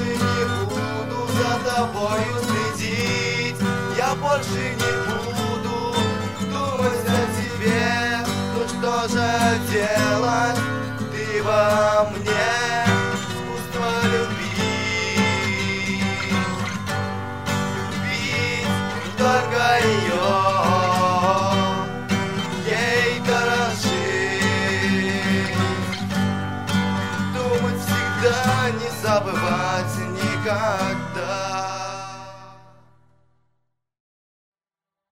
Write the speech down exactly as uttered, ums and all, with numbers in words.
не буду за тобою следить. Я больше не буду думать о тебе. Ну что же делать? Ты во мне искусство любить. Любить только ее, ей дорожить. Думать всегда, не забывать никогда.